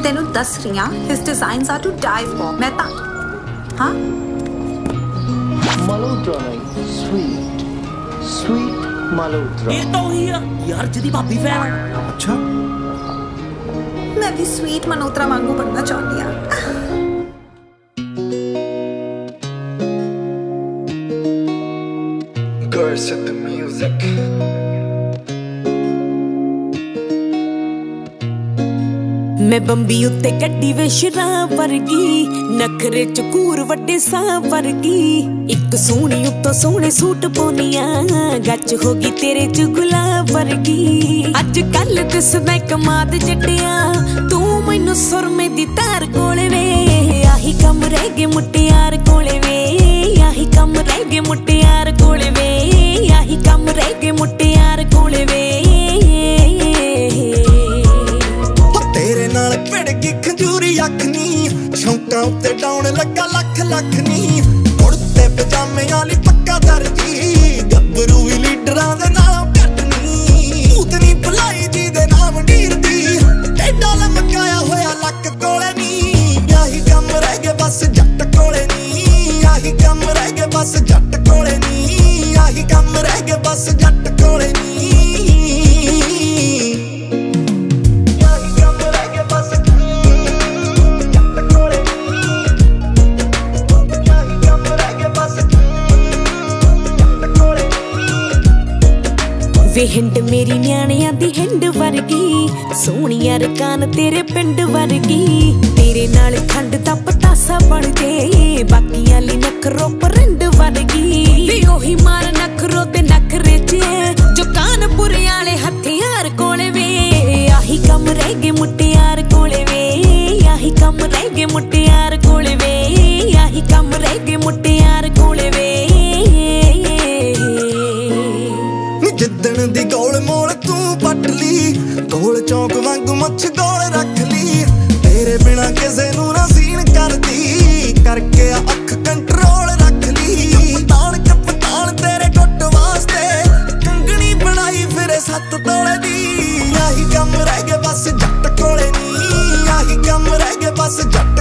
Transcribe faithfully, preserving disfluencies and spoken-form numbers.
तेनू दस रही हां, his designs are to die for. मैं ता हाँ मल्होत्रा नहीं, sweet, sweet मल्होत्रा। ये तो ही है यार जिदी भाभी फैन। अच्छा मैं भी स्वीट मल्होत्रा वांगू बनना चाहती हां। Girls at the music। मैं बंबी उत्ते कड्डी वे शराब वर्गी, नखरे चकूर वड्डे सां वर्गी। इक सोहनी उत्तों सोहने सूट पाउनियां, गच होगी तेरे च गुलाब वर्गी। अज कल दिसदा कमाद जड्डिया, तू मैनू सुरमे दी तार कोले वे। आही कम रह गए मुटियार कोले वे, आही कम रह गए मुटियार कोले वे, आही कम रह गए मुटियार कोले वे। तेरे नाल भिड़गी खजूरी अख नी, शौंकां उत्ते डाउन लगा लख लख नी। कुर्ते पजामे वाली पक्का दर्जी, गब्बरू भी लीडरां दे नालों घट नी। भूतनी भलाई जी दे नाम ढीरदी, टेढ़ा लमकाया होया लक कोले नी। आही कम रह गए बस जट कोले नी, आही कम रह गए बस जट कोले नी, आही कम रह गए बस जट कोले नी। वे हिंड मेरी न्याणियां दी हिंड वर्गी, सोहणिया रकान तेरे पिंड वर्गी। तेरे नाल खंड दा पतासा बन जे, बाकियां ली नखरो परिंड वर्गी। वे ओही मार नखरो ते नखरे च, जो कानपुर आले हथियार कोले वे। आही कम रह गए मुटियार कोले वे, आही कम रह गए मुटियार कोले वे, आही कम रह गए मुटियार कोले वे। जिद्दन दी गोल मोल तू पट ली, गोल चौक वांगू मुछ गोल रख ली। तेरे बिना किसे नू ना सीन करदी, करके अख कंट्रोल रख ली। कप्तान कप्तान तेरे गुट वास्ते, कंगनी बनाई फिरे सत्त तोले दी। आही कम रह गए बस जट कोले नी, आही कम रह गए बस जट